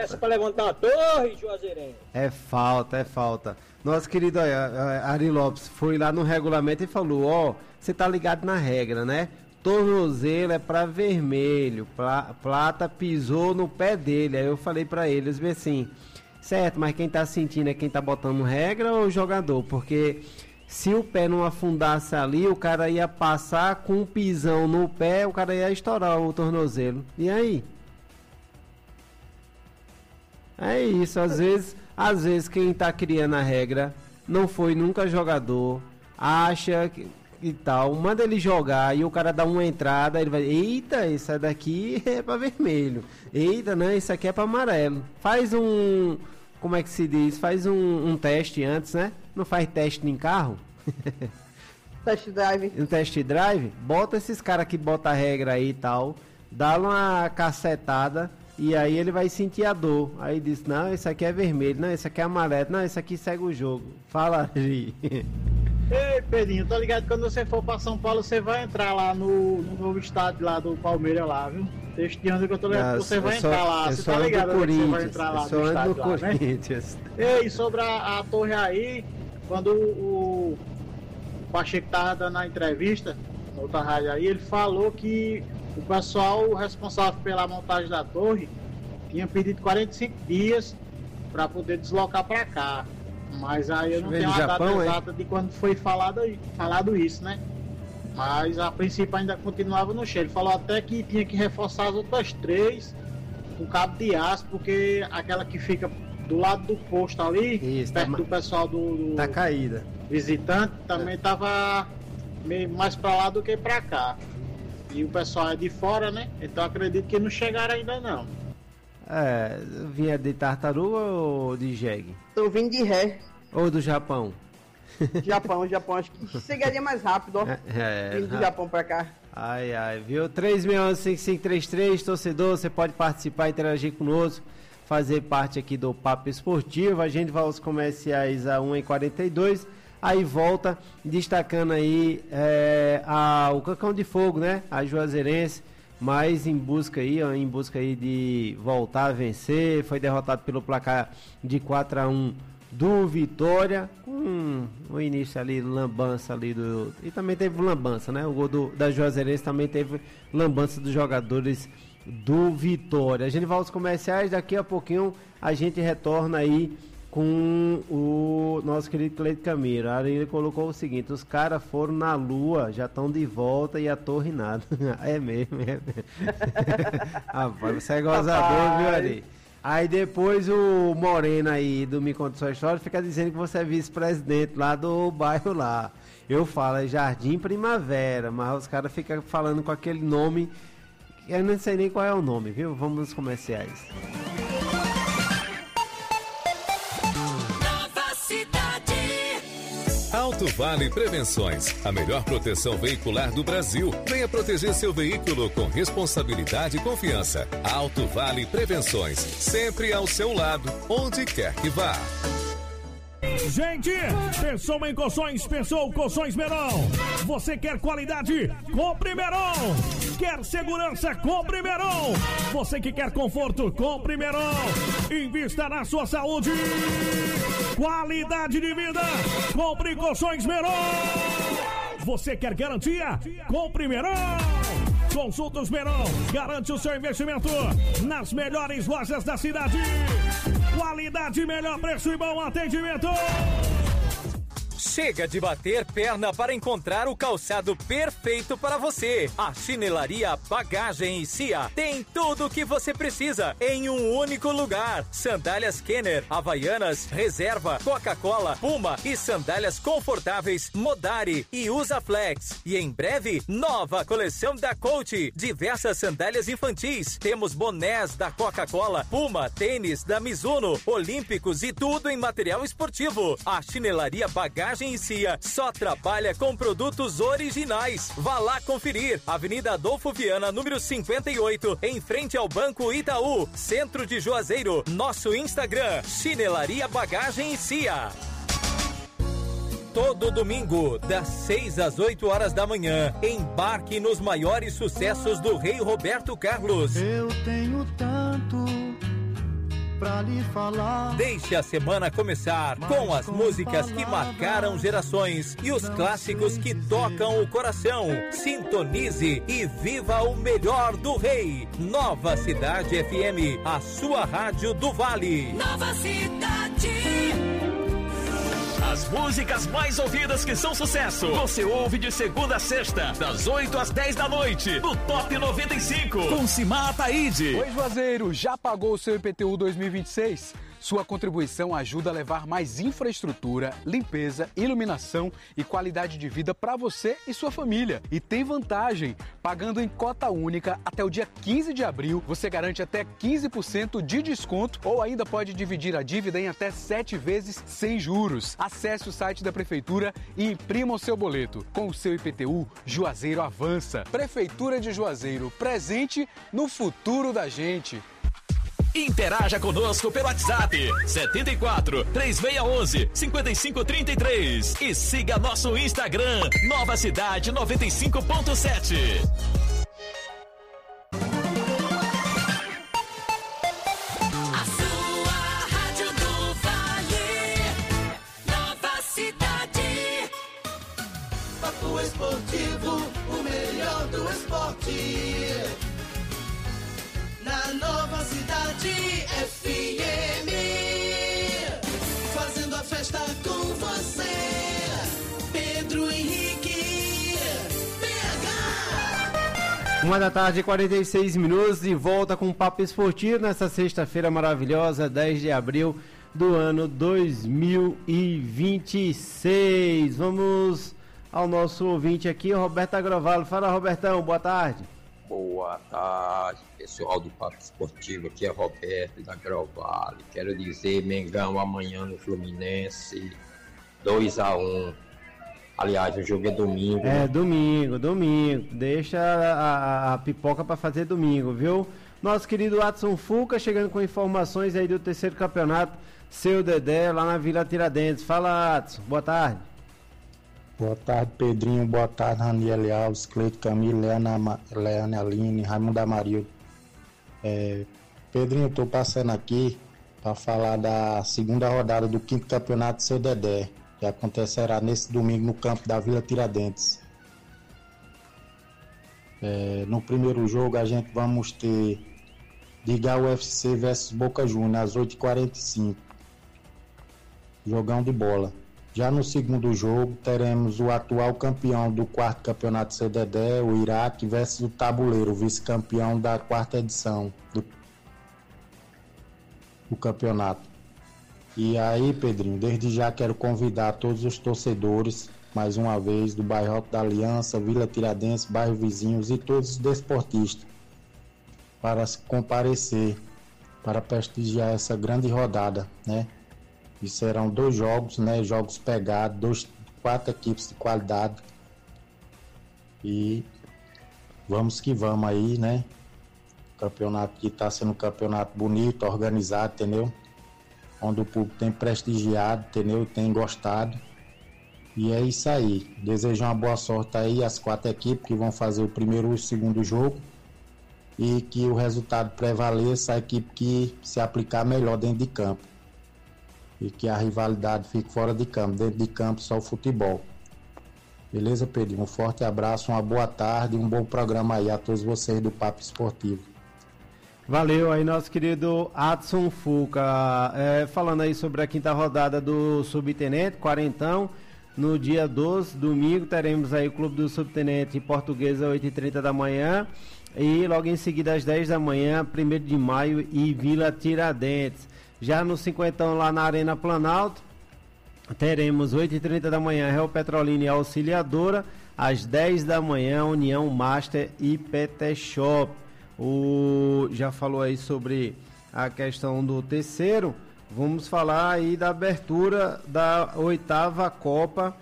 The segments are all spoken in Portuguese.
Essa pra levantar a torre, Juazeirense. É falta. Nosso querido Ari Lopes foi lá no regulamento e falou, você tá ligado na regra, né? Tornozelo é pra vermelho, plata pisou no pé dele. Aí eu falei pra eles, bem assim, certo, mas quem tá sentindo é quem tá botando regra ou o jogador? Porque se o pé não afundasse ali, o cara ia passar com um pisão no pé, o cara ia estourar o tornozelo. E aí? É isso, às vezes quem tá criando a regra não foi nunca jogador, acha que e tal, manda ele jogar e o cara dá uma entrada, ele vai, eita, isso daqui é pra vermelho, eita, não, isso aqui é pra amarelo. Faz como é que se diz? Faz um teste antes, né? Não faz teste em carro? Test drive. Um test drive? Bota esses caras que botam a regra aí e tal, dá uma cacetada e aí ele vai sentir a dor. Aí diz, não, isso aqui é vermelho, não, isso aqui é amarelo, não, isso aqui segue o jogo. Fala, Gi. Ei, Pedrinho, tô ligado que quando você for pra São Paulo, você vai entrar lá no novo estádio lá do Palmeiras lá, viu? Este ano que eu tô ligado que você vai entrar lá, você tá ligado que você vai entrar lá no estádio lá, né? Ei, sobre a torre aí, quando o Pacheco tava dando a entrevista, na outra rádio aí, ele falou que o pessoal responsável pela montagem da torre tinha pedido 45 dias para poder deslocar para cá. Mas aí eu não tenho a data exata de quando foi falado isso, né? Mas a princípio ainda continuava no cheiro. Ele falou até que tinha que reforçar as outras 3 com cabo de aço, porque aquela que fica do lado do posto ali, isso, perto do pessoal do tá caída. Visitante, também tava meio mais para lá do que para cá. E o pessoal é de fora, né? Então acredito que não chegaram ainda não. Vinha de tartaruga ou de jegue? Tô vindo de ré. Ou do Japão? Japão, acho que chegaria mais rápido, ó. Vindo do Japão pra cá. Ai, viu? 361-5533, torcedor, você pode participar, interagir conosco, fazer parte aqui do Papo Esportivo. A gente vai aos comerciais a 1h42, aí volta destacando aí o Cacão de Fogo, né? A Juazeirense, mas em busca aí de voltar a vencer. Foi derrotado pelo placar de 4-1 do Vitória, com o início ali, lambança ali e também teve lambança, né? O gol da Juazeirense também teve lambança dos jogadores do Vitória. A gente vai aos comerciais, daqui a pouquinho a gente retorna aí com o nosso querido Cleito Camilo. Ele colocou o seguinte: os caras foram na lua, já estão de volta e a torre nada. É mesmo. Rapaz, você é gozador, viu, Ari? Aí depois o Moreno aí do Me Conta Sua História fica dizendo que você é vice-presidente lá do bairro lá. Eu falo, é Jardim Primavera, mas os caras ficam falando com aquele nome, eu não sei nem qual é o nome, viu? Vamos nos comerciais. Alto Vale Prevenções, a melhor proteção veicular do Brasil. Venha proteger seu veículo com responsabilidade e confiança. Alto Vale Prevenções, sempre ao seu lado, onde quer que vá. Gente, pensou em colchões, pensou Colchões Meron. Você quer qualidade? Compre Meron. Quer segurança? Compre Meron. Você que quer conforto? Compre Meron. Invista na sua saúde. Qualidade de vida. Compre Colchões Meron. Você quer garantia? Compre Meron. Consultas Meron. Garante o seu investimento nas melhores lojas da cidade. Qualidade, melhor preço e bom atendimento. Chega de bater perna para encontrar o calçado perfeito para você. A Chinelaria Bagagem e Cia tem tudo o que você precisa em um único lugar. Sandálias Kenner, Havaianas, Reserva, Coca-Cola, Puma e sandálias confortáveis Modari e Usaflex. E em breve, nova coleção da Coach. Diversas sandálias infantis. Temos bonés da Coca-Cola, Puma, tênis da Mizuno, Olímpicos e tudo em material esportivo. A Chinelaria Bagagem e Cia só trabalha com produtos originais. Vá lá conferir. Avenida Adolfo Viana, número 58, em frente ao Banco Itaú, centro de Juazeiro. Nosso Instagram, Chinelaria Bagagem e Cia. Todo domingo, das 6 às 8 horas da manhã, embarque nos maiores sucessos do Rei Roberto Carlos. Eu tenho tanto pra lhe falar. Deixe a semana começar com as músicas que marcaram gerações e os clássicos que tocam o coração. Sintonize e viva o melhor do Rei. Nova Cidade FM, a sua rádio do Vale. Nova Cidade. As músicas mais ouvidas que são sucesso, você ouve de segunda a sexta, das 8 às 10 da noite, no Top 95, com Simar Ataíde. Oi, Juazeiro, já pagou o seu IPTU 2026? Sua contribuição ajuda a levar mais infraestrutura, limpeza, iluminação e qualidade de vida para você e sua família. E tem vantagem, pagando em cota única até o dia 15 de abril, você garante até 15% de desconto ou ainda pode dividir a dívida em até 7 vezes sem juros. Acesse o site da Prefeitura e imprima o seu boleto. Com o seu IPTU, Juazeiro avança. Prefeitura de Juazeiro, presente no futuro da gente. Interaja conosco pelo WhatsApp 74 3611 5533 e siga nosso Instagram Nova Cidade 95.7. A sua rádio do Vale, Nova Cidade. Papo esportivo, o melhor do esporte. Na Nova Cidade FM, fazendo a festa com você, Pedro Henrique, PH. 1h46, de volta com o Papo Esportivo nessa sexta-feira maravilhosa, 10 de abril do ano 2026. Vamos ao nosso ouvinte aqui, Roberto Agrovalo. Fala, Robertão, boa tarde. Boa tarde, pessoal do Papo Esportivo, aqui é Roberto da Grovale. Quero dizer, Mengão amanhã no Fluminense, 2-1. Aliás, o jogo é domingo. É, né? domingo. Deixa a pipoca para fazer domingo, viu? Nosso querido Watson Fuca chegando com informações aí do terceiro campeonato, seu Dedé, lá na Vila Tiradentes. Fala, Watson, boa tarde. Boa tarde, Pedrinho. Boa tarde, Raniel Alves, Cleito Camilo, Leane Aline, Raimundo Amarildo. Pedrinho, eu tô passando aqui para falar da segunda rodada do 5º campeonato Seu Dedé, que acontecerá nesse domingo no campo da Vila Tiradentes. No primeiro jogo a gente vamos ter Liga UFC versus Boca Juniors às 8h45. Jogão de bola. Já no segundo jogo, teremos o atual campeão do 4º campeonato Seu Dedé, o Iraque, versus o Tabuleiro, vice-campeão da 4ª edição do campeonato. E aí, Pedrinho, desde já quero convidar todos os torcedores, mais uma vez, do bairro Alto da Aliança, Vila Tiradentes, bairro vizinhos e todos os desportistas, para comparecer, para prestigiar essa grande rodada, né? E serão 2 jogos, né? Jogos pegados, 4 equipes de qualidade. E vamos que vamos aí, né? Campeonato que está sendo um campeonato bonito, organizado, entendeu? Onde o público tem prestigiado, entendeu? Tem gostado. E é isso aí. Desejo uma boa sorte aí às 4 equipes que vão fazer o primeiro e o segundo jogo. E que o resultado prevaleça a equipe que se aplicar melhor dentro de campo. E que a rivalidade fique fora de campo, dentro de campo só o futebol. Beleza, Pedro? Um forte abraço, uma boa tarde e um bom programa aí a todos vocês do Papo Esportivo. Valeu aí, nosso querido Adson Fuca. Falando aí sobre a 5ª rodada do Subtenente, quarentão. No dia 12, domingo, teremos aí o Clube do Subtenente Portuguesa, 8h30 da manhã. E logo em seguida, às 10 da manhã, 1º de maio e Vila Tiradentes. Já no 50ão lá na Arena Planalto, teremos 8h30 da manhã Real Petrolina e Auxiliadora, às 10 da manhã União Master e PT Shop. Já falou aí sobre a questão do terceiro, vamos falar aí da abertura da 8ª Copa,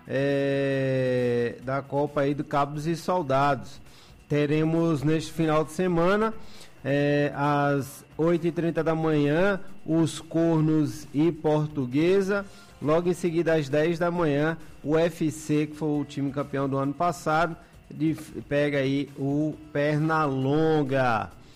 da Copa aí do Cabos e Soldados. Teremos neste final de semana, às 8h30 da manhã, os Cornos e Portuguesa. Logo em seguida, às 10 da manhã, o UFC, que foi o time campeão do ano passado, pega aí o Pernalonga.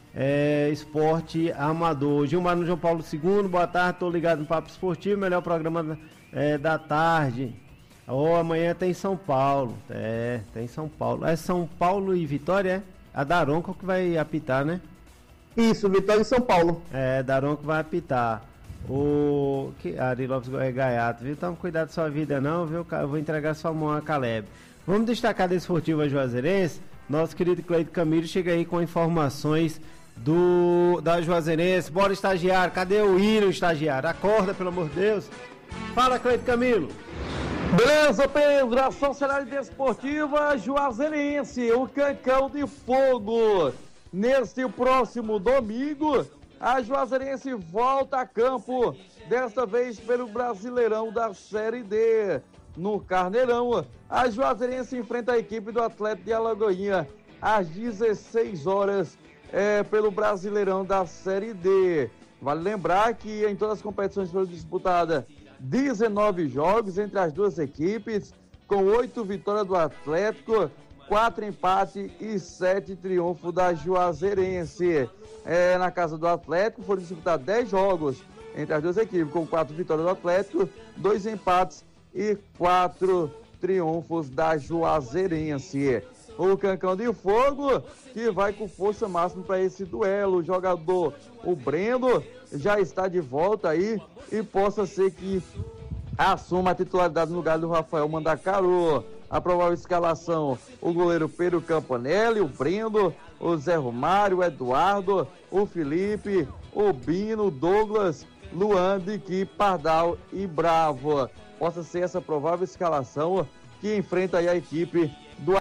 Esporte Amador. Gilmar no João Paulo II, boa tarde, tô ligado no Papo Esportivo, melhor programa da tarde. Amanhã tem São Paulo, tem São Paulo. É São Paulo e Vitória, A Daronco que vai apitar, né? Isso, Vitória e São Paulo. Daronco vai apitar. Ari Lopes Gaiato, viu? Toma cuidado da sua vida não, viu? Eu vou entregar sua mão a Caleb. Vamos destacar da Esportiva Juazeirense. Nosso querido Cleito Camilo chega aí com informações da Juazeirense. Bora, estagiário, cadê o hino, estagiário? Acorda, pelo amor de Deus. Fala, Cleito Camilo. Beleza, Pedro, a Sociedade Desportiva Juazeirense, o Cancão de Fogo. Neste próximo domingo, a Juazeirense volta a campo, desta vez pelo Brasileirão da Série D. No Carneirão, a Juazeirense enfrenta a equipe do Atlético de Alagoinha às 16 horas pelo Brasileirão da Série D. Vale lembrar que em todas as competições foram disputadas 19 jogos entre as duas equipes, com 8 vitórias do Atlético, 4 empates e 7 triunfos da Juazeirense. Na casa do Atlético foram disputados 10 jogos entre as duas equipes, com 4 vitórias do Atlético, 2 empates e 4 triunfos da Juazeirense. O Cancão de Fogo, que vai com força máxima para esse duelo. O jogador, o Brendo, já está de volta aí e possa ser que assuma a titularidade no lugar do Rafael Mandacaru. A provável escalação: o goleiro Pedro Campanelli, o Brendo, o Zé Romário, o Eduardo, o Felipe, o Bino, o Douglas, Luan, Diqui, Pardal e Bravo. Possa ser essa provável escalação que enfrenta aí a equipe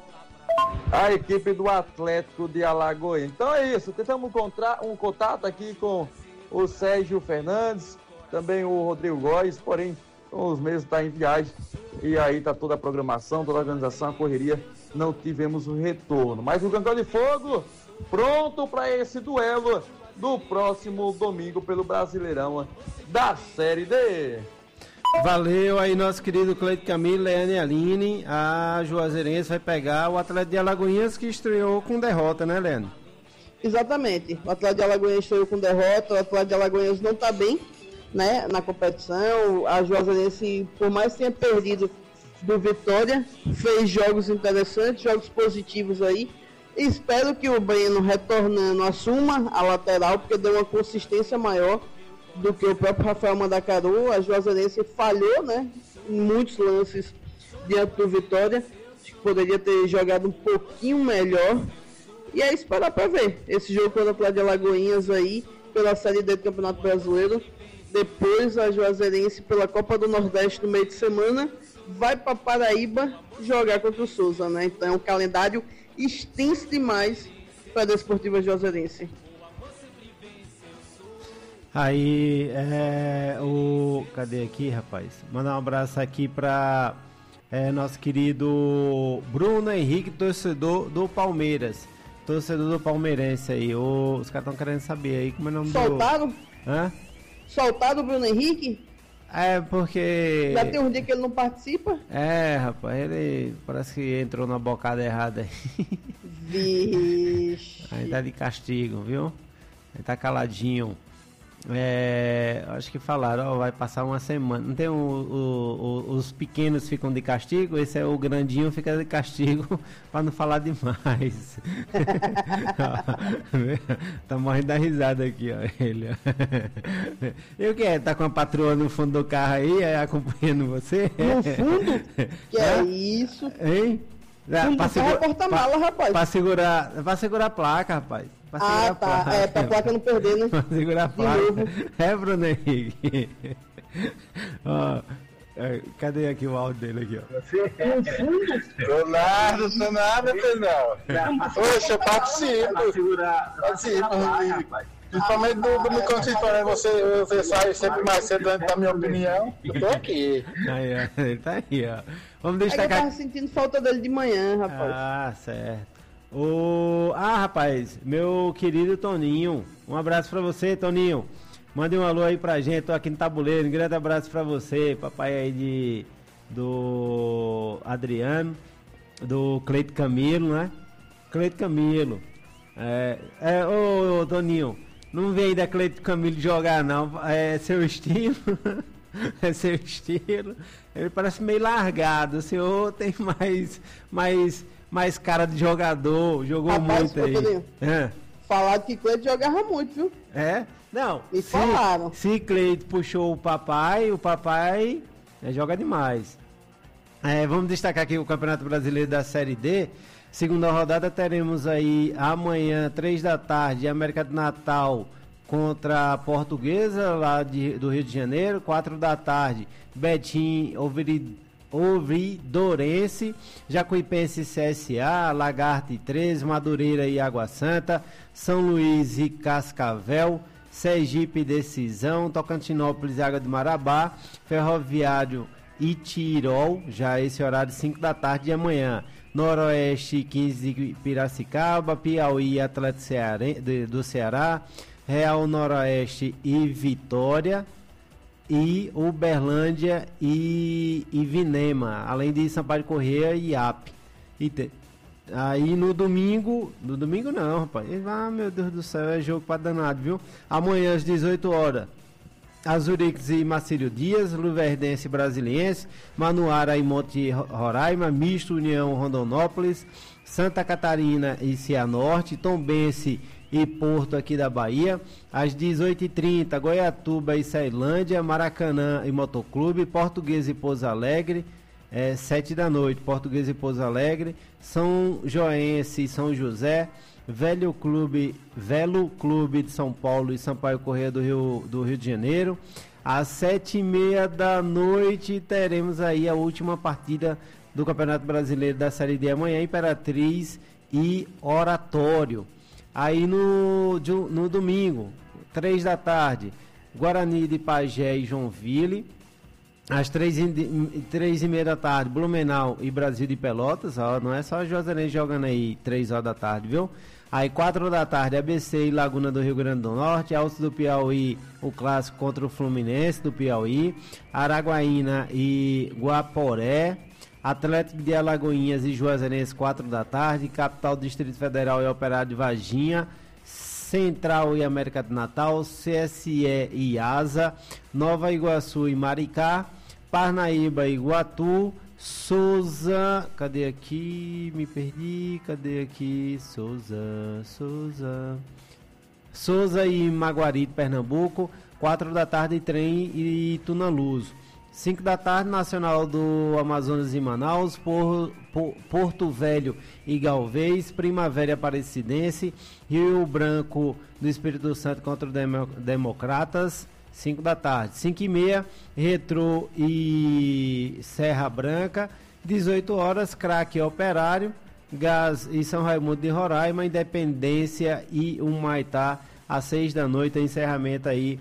do Atlético de Alagoinhas. Então é isso, tentamos um contato aqui com o Sérgio Fernandes, também o Rodrigo Góes, porém os meses estão em viagem e aí está toda a programação, toda a organização, a correria, não tivemos o retorno. Mas o Cancão de Fogo pronto para esse duelo do próximo domingo pelo Brasileirão da Série D. Valeu aí, nosso querido Cleito Camilo, Leane e Aline. A Juazeirense vai pegar o Atlético de Alagoinhas, que estreou com derrota, né, Leane? Exatamente. O Atlético de Alagoinhas estreou com derrota. O Atlético de Alagoinhas não está bem, né, na competição. A Juazeirense, por mais que tenha perdido do Vitória, fez jogos interessantes, jogos positivos aí. Espero que o Breno, retornando, assuma a lateral, porque deu uma consistência maior do que o próprio Rafael Mandacaru. A Juazeirense falhou, né, em muitos lances diante do Vitória. Acho que poderia ter jogado um pouquinho melhor. E é esperar para ver esse jogo contra o Atlético de Alagoinhas aí, pela Série D do Campeonato Brasileiro. Depois a Juazeirense, pela Copa do Nordeste no meio de semana, vai para Paraíba jogar contra o Souza, né? Então é um calendário extenso demais para a Desportiva Juazeirense. Aí, cadê aqui, rapaz? Mandar um abraço aqui para nosso querido Bruno Henrique, torcedor do Palmeiras. Torcedor do Palmeirense aí. Os caras estão querendo saber aí como é o nome Soltaram? Hã? Soltaram o Bruno Henrique? Porque... Já tem um dia que ele não participa? Rapaz, ele parece que entrou na bocada errada aí. Vixe. Aí tá de castigo, viu? Ele tá caladinho. Acho que falaram, vai passar uma semana. Não tem os pequenos ficam de castigo, esse é o grandinho, fica de castigo para não falar demais. Tá morrendo da risada aqui, ó, ele. E o que é? Tá com a patroa no fundo do carro aí, acompanhando você? No fundo? Que é isso? Hein? Porta-mala, rapaz. Pra segurar a placa, rapaz. Tá. Pra placa não perder, né? Pra segurar a placa. Bruno Henrique. Cadê aqui o áudio dele aqui, ó? Tô nada, Pedrão. Poxa, eu participo. Principalmente do microfone, você sai sempre mais cedo antes da minha opinião. Eu tô aqui. Aí, ele tá aí, ó. Vamos destacar. Eu tava sentindo falta dele de manhã, rapaz. Certo. Rapaz, meu querido Toninho, um abraço pra você, Toninho. Mande um alô aí pra gente, tô aqui no Tabuleiro, um grande abraço pra você, papai aí do Adriano, do Cleito Camilo, né? Cleito Camilo, Ô Toninho, não vem da Cleito Camilo jogar não, é seu estilo, é seu estilo, ele parece meio largado, o senhor tem mais cara de jogador, jogou Rapaz, muito aí. Falaram que Cleito jogava muito, viu? Não, e falaram. Se Cleito puxou o papai joga demais. Vamos destacar aqui o Campeonato Brasileiro da Série D. Segunda rodada teremos aí amanhã, 3 da tarde, América do Natal contra a Portuguesa, lá do Rio de Janeiro. 4 da tarde, Betim, Ouvidorense, Jacuipense e CSA, Lagarto e 13, Madureira e Água Santa, São Luís e Cascavel, Sergipe e Decisão, Tocantinópolis e Água de Marabá, Ferroviário e Tirol, já esse horário 5 da tarde de amanhã. Noroeste 15 de Piracicaba, Piauí e Atlético do Ceará, Real Noroeste e Vitória, e Uberlândia e Vinema, além de Sampaio Corrêa e AP. Aí no domingo não, rapaz. Meu Deus do céu, é jogo pra danado, viu? Amanhã às 18 horas. Azurix e Marcílio Dias, Luverdense e Brasiliense, Manuara e Monte Roraima, Misto União Rondonópolis, Santa Catarina e Cianorte, Tombense e Porto aqui da Bahia. Às 18h30, Goiatuba e Ceilândia, Maracanã e Motoclube, Português e Pouso Alegre, 7 da noite, Português e Pouso Alegre, São Joense e São José, Velo Clube de São Paulo e Sampaio Corrêa do Rio de Janeiro. Às 7h30 da noite teremos aí a última partida do Campeonato Brasileiro da Série D amanhã, Imperatriz e Oratório. Aí no domingo, 3 da tarde, Guarani de Pajé e Joinville. Às 3h30 da tarde, Blumenau e Brasil de Pelotas. Não é só Juazeirense jogando aí 3 horas da tarde, viu? Aí 4 da tarde, ABC e Laguna do Rio Grande do Norte, Altos do Piauí, o clássico contra o Fluminense do Piauí, Araguaína e Guaporé, Atlético de Alagoinhas e Juazeirense 4 da tarde, Capital Distrito Federal e Operário de Varginha, Central e América do Natal, CSE e Asa, Nova Iguaçu e Maricá, Parnaíba e Iguatu, Souza, cadê aqui? Me perdi, cadê aqui? Souza e Maguari de Pernambuco, 4 da tarde Trem e Tunaluso. 5 da tarde, Nacional do Amazonas e Manaus, Porto Velho e Galvez, Primavera Aparecidense, Rio Branco do Espírito Santo contra o Democratas, 5 da tarde. 5h30, Retrô e Serra Branca, 18 horas, Craque Operário, Gás e São Raimundo de Roraima, Independência e Humaitá, às 6 da noite, encerramento aí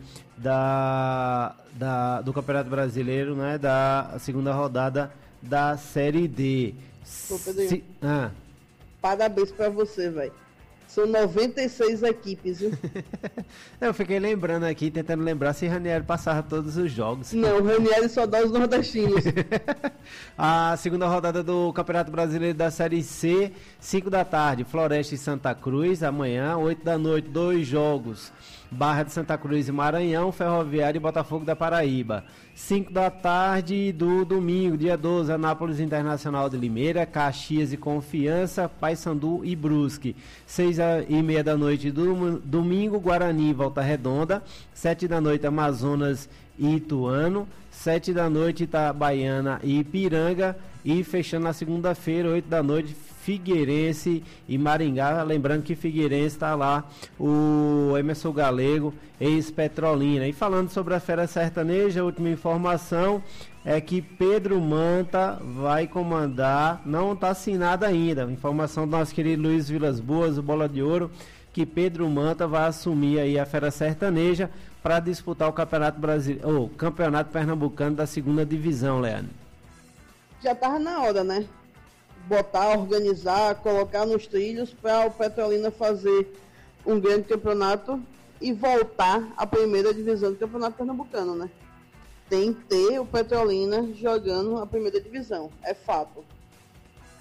do Campeonato Brasileiro, né, da segunda rodada da Série D. Ô, Pedrinho, parabéns pra você, velho. São 96 equipes, viu? Eu fiquei lembrando aqui, tentando lembrar se Ranieri passava todos os jogos. Não, o Ranieri só dá os nordestinos. A segunda rodada do Campeonato Brasileiro da Série C, 5 da tarde, Floresta e Santa Cruz, amanhã, 8 da noite, 2 jogos, Barra de Santa Cruz e Maranhão, Ferroviário e Botafogo da Paraíba. 5 da tarde do domingo, dia 12, Anápolis Internacional de Limeira, Caxias e Confiança, Paysandu e Brusque. 6h30 da noite do domingo, Guarani e Volta Redonda. 7 da noite, Amazonas e Ituano. 7 da noite, Itabaiana e Ipiranga. E fechando na segunda-feira, 8 da noite, Figueirense e Maringá. Lembrando que Figueirense está lá o Emerson Galego, ex-Petrolina. E falando sobre a Fera Sertaneja, a última informação é que Pedro Manta vai comandar, não está assinada ainda. Informação do nosso querido Luiz Vilas Boas, o Bola de Ouro, que Pedro Manta vai assumir aí a Fera Sertaneja para disputar o Campeonato Brasileiro, o Campeonato Pernambucano da segunda divisão, Leandro. Já estava na hora, né? Botar, organizar, colocar nos trilhos para o Petrolina fazer um grande campeonato e voltar à primeira divisão do Campeonato Pernambucano, né? Tem que ter o Petrolina jogando a primeira divisão, é fato.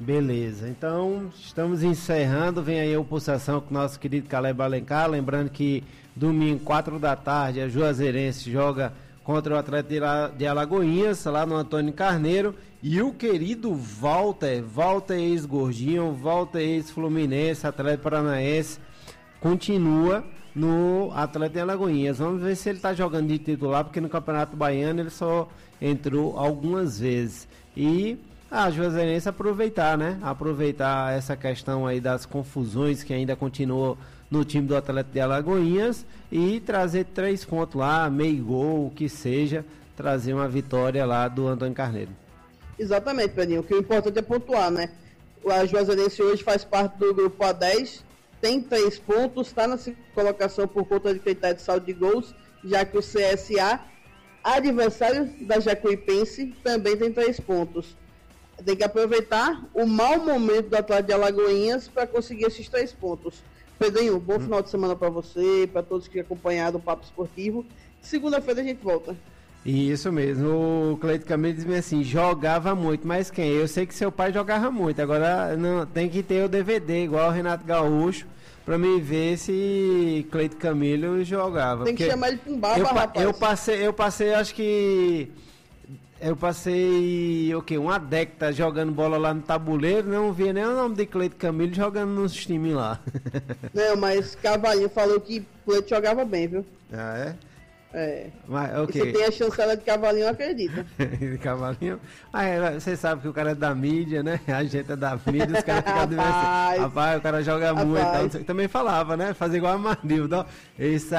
Beleza, então estamos encerrando, vem aí a pulsação com o nosso querido Caleb Alencar, lembrando que domingo, 4 da tarde, a Juazeirense joga contra o Atlético de Alagoinhas, lá no Antônio Carneiro, e o querido Walter ex-Gordinho, Walter ex-Fluminense, Atlético Paranaense, continua no Atlético de Alagoinhas. Vamos ver se ele está jogando de titular, porque no Campeonato Baiano ele só entrou algumas vezes. E a Juazeirense aproveitar essa questão aí das confusões que ainda continuou no time do Atlético de Alagoinhas e trazer 3 pontos lá, meio gol, o que seja, trazer uma vitória lá do Antônio Carneiro. Exatamente, Pedrinho. O que é importante é pontuar, né? A Juazeirense hoje faz parte do grupo A10, tem 3 pontos, está na segunda colocação por conta de critério de saldo de gols, já que o CSA, adversário da Jacuipense, também tem 3 pontos. Tem que aproveitar o mau momento do Atlético de Alagoinhas para conseguir esses 3 pontos. Pedrinho, bom final de semana para você, para todos que acompanharam o Papo Esportivo. Segunda-feira a gente volta. Isso mesmo, o Cleito Camilo diz assim, jogava muito, mas quem? Eu sei que seu pai jogava muito, agora não, tem que ter o DVD, igual o Renato Gaúcho, pra me ver se Cleito Camilo jogava. Tem que chamar ele pra um baba, rapaz. Eu passei, acho que... Eu passei, uma década jogando bola lá no tabuleiro, não via nem o nome de Cleito Camilo jogando nos times lá. Não, mas Cavalinho falou que Cleito jogava bem, viu? Ah, é? É. Mas, okay. Você tem a chancela de Cavalinho, acredita. De Cavalinho? Você sabe que o cara é da mídia, né? A gente é da mídia, os caras ficam dizendo assim, rapaz, o cara joga muito. Tal, também falava, né? Fazer igual a Marilda, esse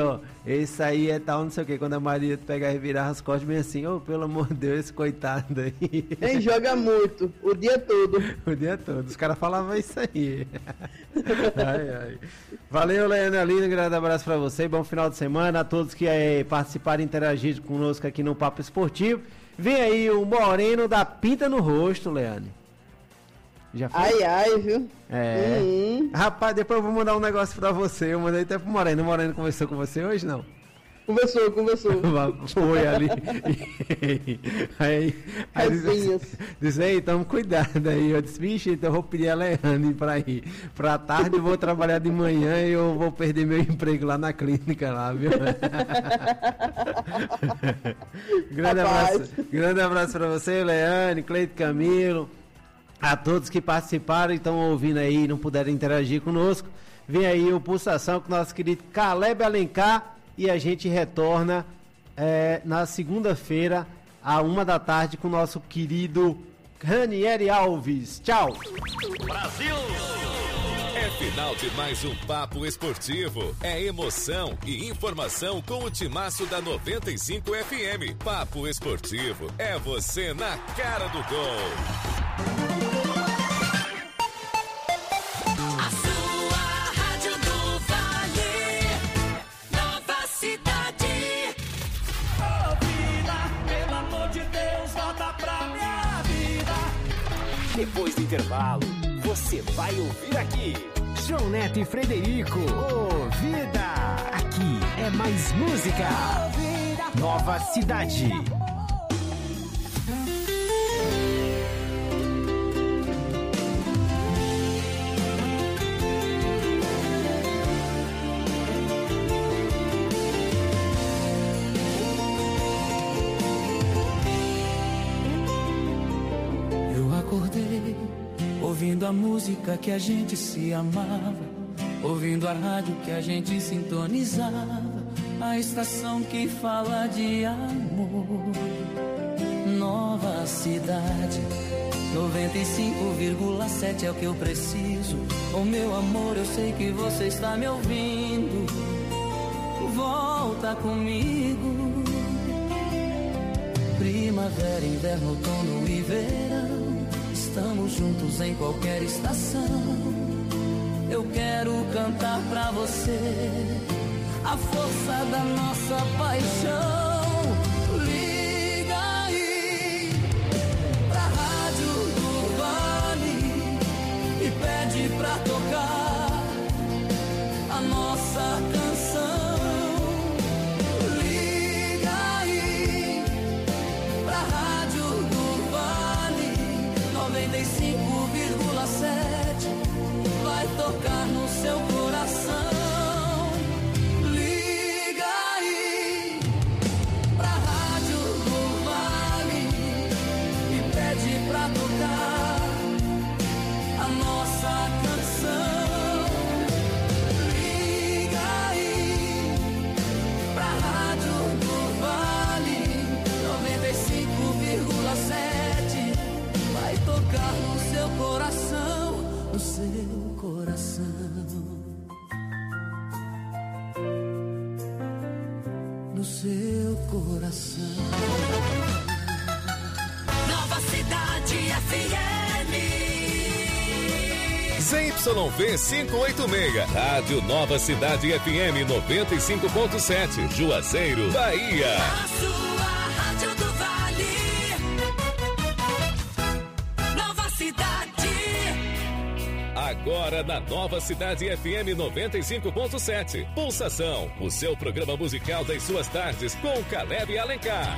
aí é tal, não sei o que. Quando a Maria pegava e virava as costas, bem assim, pelo amor de Deus, esse coitado aí. Ele joga muito, o dia todo. O dia todo, os caras falavam isso aí. Ai. Valeu, Leandro Alino, um grande abraço pra você, bom final de semana a todos que participaram e interagiram conosco aqui no Papo Esportivo. Vem aí o Moreno da pinta no rosto, Leandro. Já foi? Ai, viu? Rapaz, depois eu vou mandar um negócio pra você. Eu mandei até pro Moreno. O Moreno conversou com você hoje, não? Conversou. Foi ali. aí disse, aí, toma cuidado aí. Eu disse, bicho, então eu vou pedir a Leandro pra ir. Pra tarde eu vou trabalhar de manhã e eu vou perder meu emprego lá na clínica lá, viu? Grande abraço pra você, Leandro, Cleito Camilo. A todos que participaram e estão ouvindo aí e não puderam interagir conosco. Vem aí o Pulsação com o nosso querido Caleb Alencar. E a gente retorna na segunda-feira, à 1 da tarde, com o nosso querido Ranieri Alves. Tchau! Brasil! É final de mais um Papo Esportivo. É emoção e informação com o timaço da 95 FM. Papo Esportivo é você na cara do gol. Depois do intervalo, você vai ouvir aqui. João Neto e Frederico, Vida. Aqui é mais música. Nova Cidade. Ouvindo a música que a gente se amava, ouvindo a rádio que a gente sintonizava, a estação que fala de amor. Nova Cidade, 95,7 é o que eu preciso. Oh meu amor, eu sei que você está me ouvindo. Volta comigo. Primavera, inverno, outono e verão, estamos juntos em qualquer estação. Eu quero cantar pra você a força da nossa paixão. Liga aí pra Rádio do Vale e pede pra tocar a nossa canção. Liga aí pra Rádio do Vale 95,7. no seu coração. Nova Cidade FM. ZYV 586, Rádio Nova Cidade FM 95.7, Juazeiro, Bahia. A sua Rádio do Vale. Nova Cidade. Agora na Nova Cidade FM 95.7, Pulsação, o seu programa musical das suas tardes com Caleb Alencar.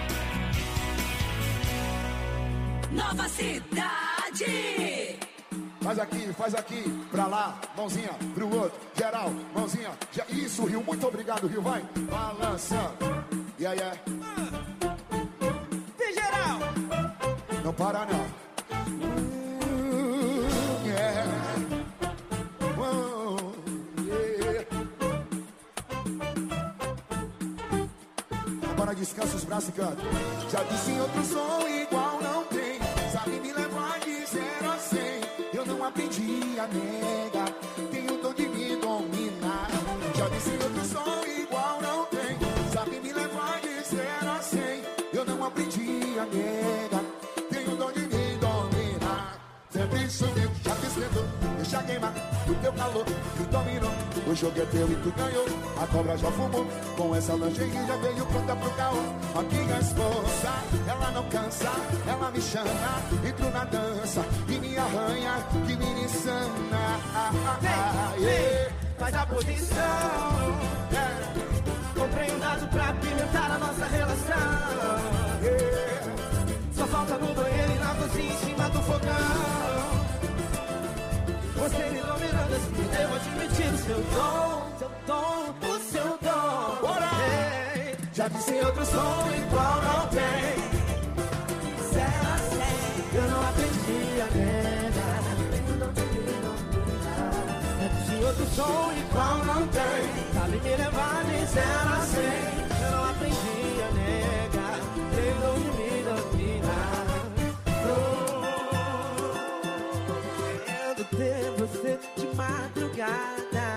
Nova Cidade. Faz aqui, pra lá, mãozinha pro outro, geral, mãozinha, isso, Rio, muito obrigado, Rio, vai, balançando, yeah. Tem geral. Não para não, yeah. Agora descansa os braços e canta. Já disse em outro som igual não tem, sabe me levar de 0 a 100. Eu não aprendi a nega, tenho o dom de me dominar. Já disse em outro som igual não tem, sabe me levar de 0 a 100. Eu não aprendi a nega, tenho o dom de me dominar. Sempre subiu, já te esquentou, deixa queimar o teu calor, que dominou. O jogo é teu e tu ganhou, a cobra já fumou. Com essa lingerie já veio pronta pro caô. Aqui a esposa, ela não cansa, ela me chama, entro na dança e me arranha, que me insana. Faz a posição. Comprei um dado pra pimentar a nossa relação. Só falta no banheiro e na cozinha em cima do fogão. Você me dominando assim, devo admitir o seu dom, o seu dom. Bora! Hey, já disse em outro som igual não tem. 0 a 100, eu não aprendi a nega. Já disse em outro som igual não tem. Sabe me levar de 0 a 100. Eu não aprendi a nega. Tenho de me dominar. Ter você de madrugada.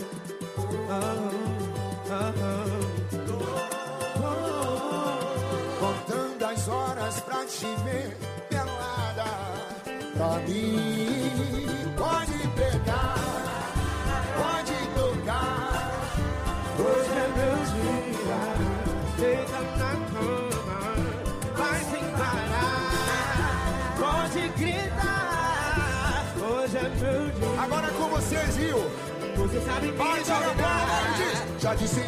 Contando as horas pra te ver pelada. Pra mim, pode pegar, pode tocar. Hoje é meu dia, deita na cama, vai sem parar. Pode gritar. Agora é com vocês, Rio. Você sabe que vai jogar, já disse.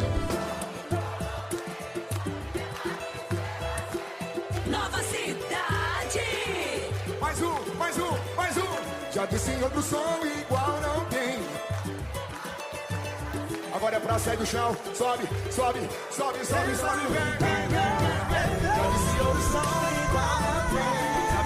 Nova Cidade. Mais um. Já disse em outro som igual não tem. Agora é pra sair do chão. Sobe, vem. Já disse em outro som igual não tem.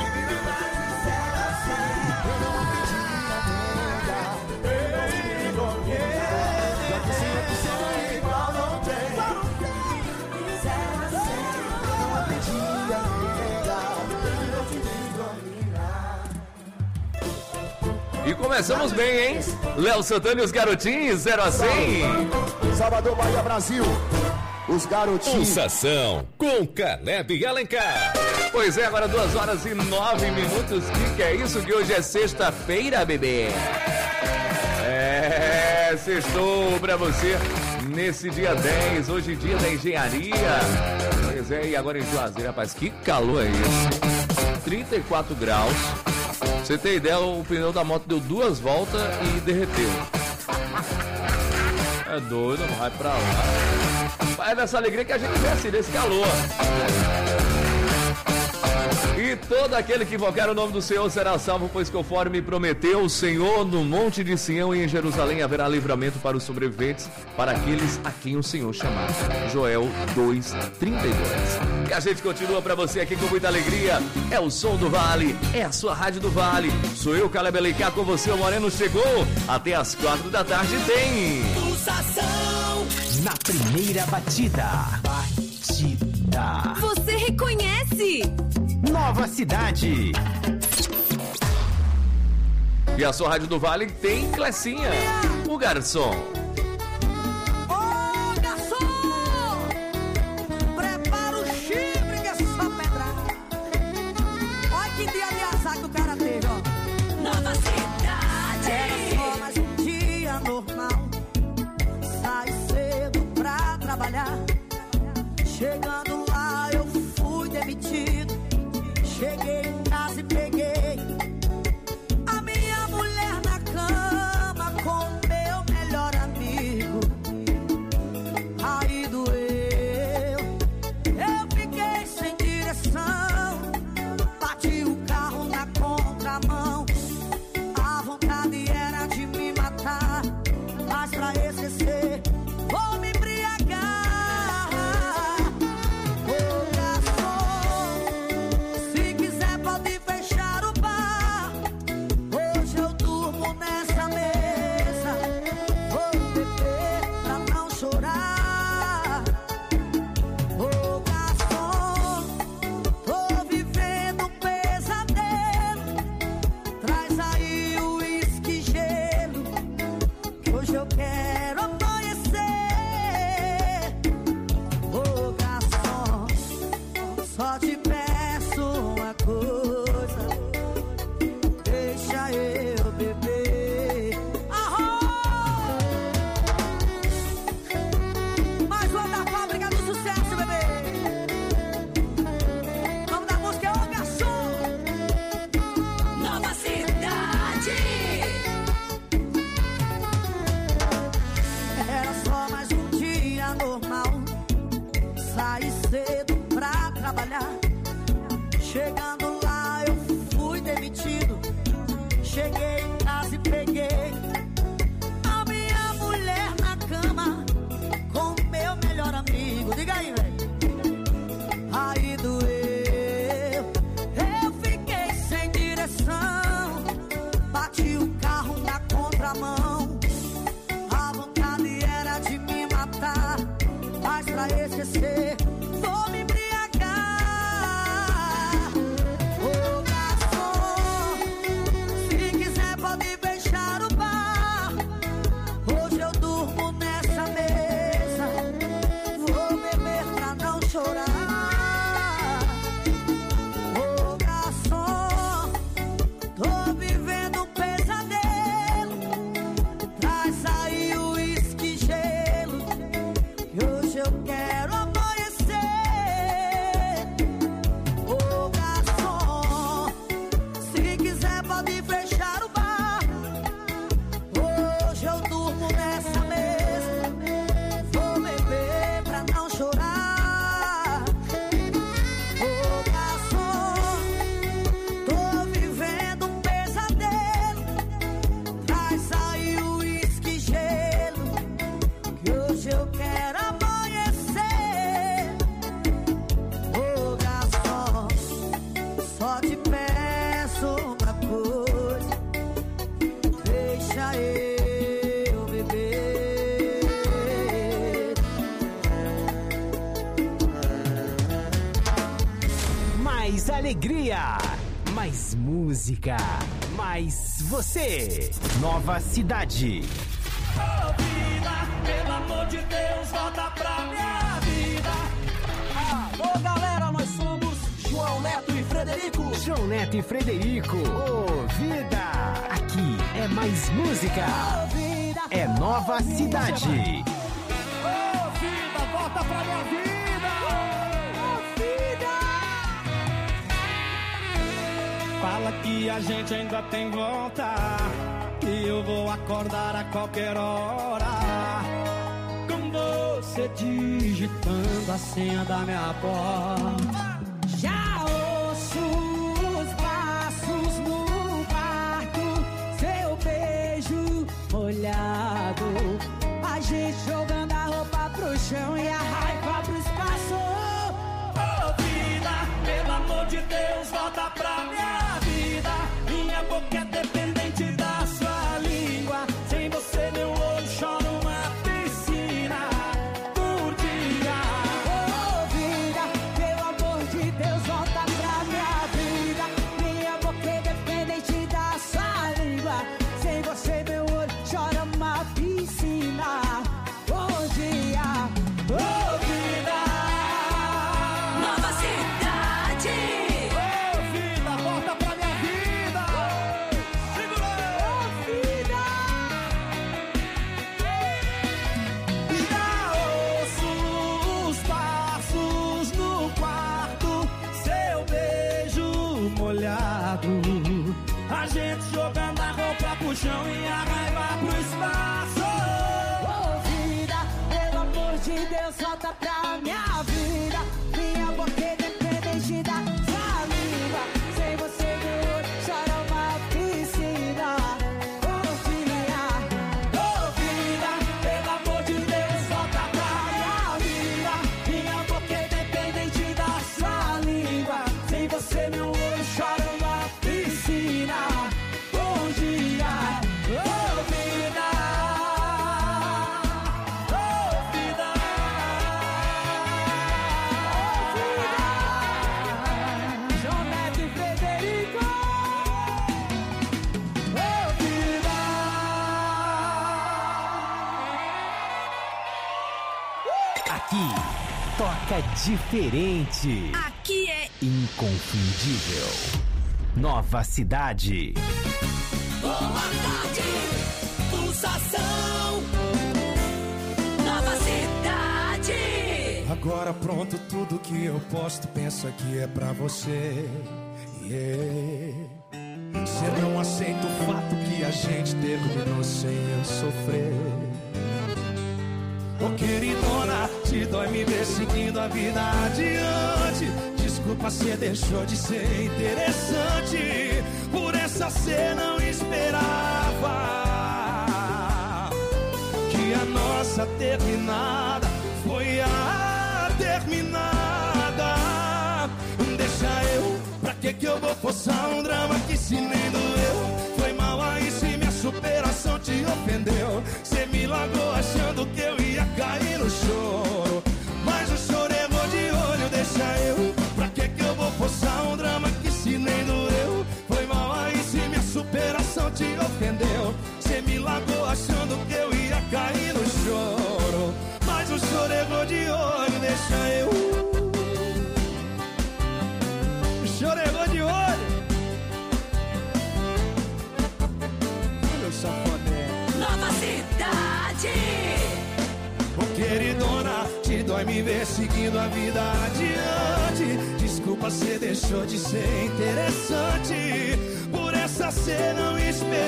E começamos bem, hein? Léo Santana e os garotinhos, 0 a 100. Salvador, Bahia, Brasil. Os garotinhos. Pulsação com Caleb Alencar. Pois é, agora 2 horas e 9 minutos. Que é isso? Que hoje é sexta-feira, bebê. Sextou pra você nesse dia 10. Hoje dia da engenharia. Pois é, e agora em Juazeiro, rapaz, que calor é esse? 34 graus. Você tem ideia, o pneu da moto deu 2 voltas e derreteu. É doido, vai pra lá. É nessa alegria que a gente vê assim, desse calor. E todo aquele que invocar o nome do Senhor será salvo, pois conforme prometeu o Senhor, no Monte de Sião e em Jerusalém haverá livramento para os sobreviventes, para aqueles a quem o Senhor chamar. Joel 2:32. E a gente continua para você aqui com muita alegria. É o Som do Vale, é a sua Rádio do Vale. Sou eu, Caleb Alencar, com você. O Moreno chegou. Até às 4 da tarde tem Pulsação na primeira batida. Você reconhece? Nova Cidade. E a sua Rádio do Vale tem Clecinha, o garçom. Ô, garçom! Chegando lá eu fui demitido. Cheguei em casa e peguei a minha mulher na cama com meu melhor amigo. Aí doeu, eu fiquei sem direção. Bati o carro na contramão. A vontade era de me matar, mas pra esquecer vou me embriagar. Ô garçom, se quiser pode fechar o bar. Hoje eu durmo nessa mesa. Vou beber pra não chorar. Ô garçom, tô vivendo um pesadelo. Traz aí o uísque e gelo, que hoje eu quero amanhecer. Ô garçom, só te peço uma coisa, deixa eu beber. Arroz! Mais uma da fábrica do sucesso, bebê. O nome da música é Ô Garçom. Nova Cidade. Era só mais um dia normal. Saí cedo pra trabalhar. Chegando lá eu fui demitido. Cheguei em casa e peguei a minha mulher na cama com meu melhor amigo. Diga aí, velho. Aí doeu, eu fiquei sem direção. Bati o carro na contramão. A vontade era de me matar, mas pra esquecer vou me embriagar. Ô garçom, se quiser pode fechar o bar. Hoje eu durmo nessa mesa. Vou beber pra não chorar. Ô garçom, tô vivendo um pesadelo. Traz aí o uísque e gelo, que hoje eu quero amanhecer. Ô garçom, se quiser pode fechar o bar. Hoje eu durmo nessa mesa. Vou beber pra não chorar. Ô garçom, tô vivendo um pesadelo. Traz aí o uísque e gelo, que hoje eu quero amanhecer. Ô garçom, só te peço uma coisa, deixa eu beber. Mais alegria, mais música, mais você. Nova Cidade. Ô vida, pelo amor de Deus, volta pra minha vida. Alô galera, nós somos João Neto e Frederico. João Neto e Frederico. Ô vida, aqui é mais música. É Nova Cidade. Ô vida, volta pra minha vida. Ô vida. Fala que a gente ainda tem volta, que eu vou acordar a qualquer hora, com você digitando a senha da minha porta. Já ouço os passos no quarto, seu beijo molhado, a gente jogando a roupa pro chão e a raiva pro espaço. Ô vida, pelo amor de Deus, volta pra minha vida. Minha boca é dependente da sua língua. Sem você meu olho chora uma piscina por dia. Ô vida, pelo amor de Deus, volta pra minha vida. Minha boca é dependente da sua língua. Sem você meu olho chora uma piscina. Bom dia, ô vida. Nova Cidade. Ô vida, volta pra minha vida. toca diferente. Aqui é inconfundível. Nova Cidade. Boa tarde, pulsação. Nova Cidade. Agora pronto, tudo que eu posto, pensa que é pra você. Você não aceita o fato que a gente terminou sem eu sofrer. Ô queridona, te dói me ver seguindo a vida adiante. Desculpa, cê deixou de ser interessante. Por essa cê não esperava que a nossa terminada foi a terminada. Deixa eu, pra que eu vou forçar um drama que se nem doeu? Foi mal aí se minha superação te ofendeu. Cê me largou achando que eu ia cair no choro, mas o choro errou de olho. Deixa eu, pra que eu vou forçar um drama que se nem doeu? Foi mal aí se minha superação te ofendeu. Cê me largou achando que eu ia cair no choro, mas o choro errou de olho. Deixa eu, o choro errou de olho. Meu safoné. Nova Cidade. Ô queridona, te dói me ver seguindo a vida adiante. Desculpa, cê deixou de ser interessante. Por essa cê não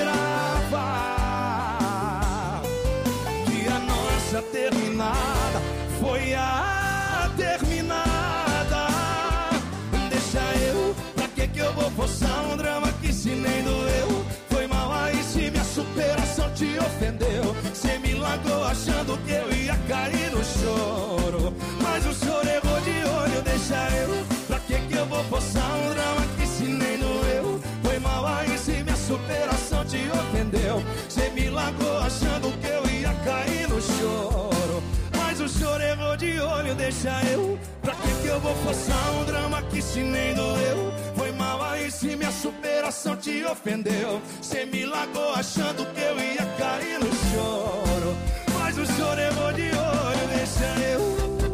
esperava que a nossa terminada foi a terminada. Deixa eu, pra que eu vou forçar um drama que se nem doeu? Foi mal aí se minha superação te ofendeu. Cê me largou achando que eu ia cair no choro, mas o choro errou de olho. Deixa eu, pra que eu vou forçar um drama que se nem doeu? Foi mal aí se minha superação te ofendeu. Cê me largou achando que eu ia cair no choro, mas o choro errou de olho. Deixa eu, pra que eu vou forçar um drama que se nem doeu? Foi mal aí se minha superação te ofendeu. Cê me largou achando que eu ia cair no choro, mas o choro errou de olho. Deixa eu,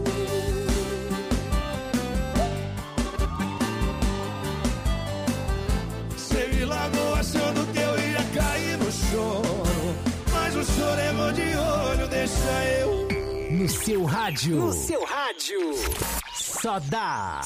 cê me largou achando que eu ia cair no choro, mas o choro errou de olho. Deixa eu, no seu rádio. No seu rádio. Só dá.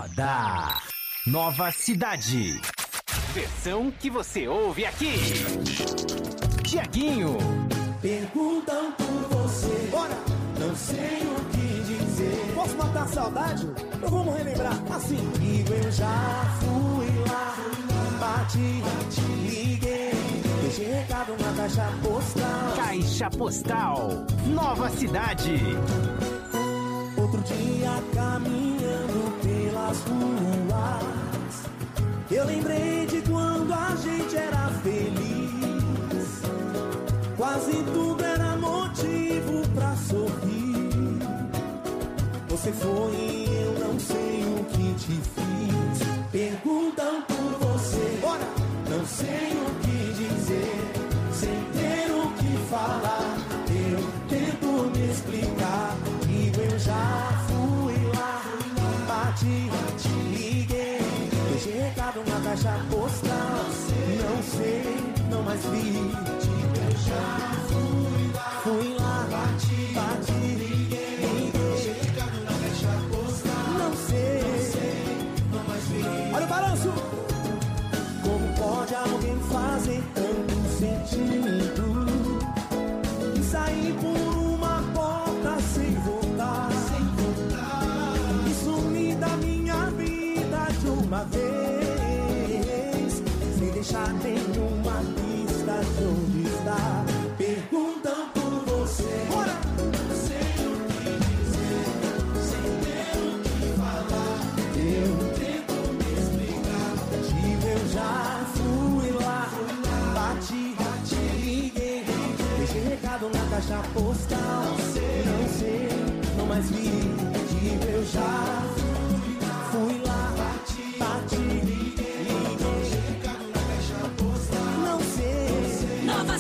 Nova Cidade. Versão que você ouve aqui. Tiaguinho. perguntam por você. Bora! Não sei o que dizer. Posso matar a saudade? Então vamos relembrar. Assim, comigo eu já fui lá. Bati, liguei. Deixei recado na caixa postal. Caixa Postal. Nova Cidade. Outro dia caminhando pelas ruas, eu lembrei de quando a gente era feliz. Quase tudo era motivo pra sorrir. Você foi e eu não sei o que te fiz. Perguntam por você, bora! Não sei o que dizer, sem ter o que falar. Eu tento me explicar. Comigo eu já fui lá. Bati, liguei. Deixei recado na caixa postal. Não sei, não mais vi. Eu já fui lá. Bati, liguei. Deixei recado na caixa postal. Não sei, não mais vi. Olha o balanço. Como pode alguém fazer tanto sentido e sair por uma porta sem voltar, e sumir da minha vida de uma vez, sem deixar nenhuma pista de onde está? Perguntam por você, bora! Não sei o que dizer, sem ter o que falar. Eu tento me explicar. Digo, eu já fui lá. Bati, liguei. Deixei recado na caixa postal. Não sei, não mais vi. Digo, eu já fui lá. Bati, liguei. Deixei recado na caixa postal. Não sei,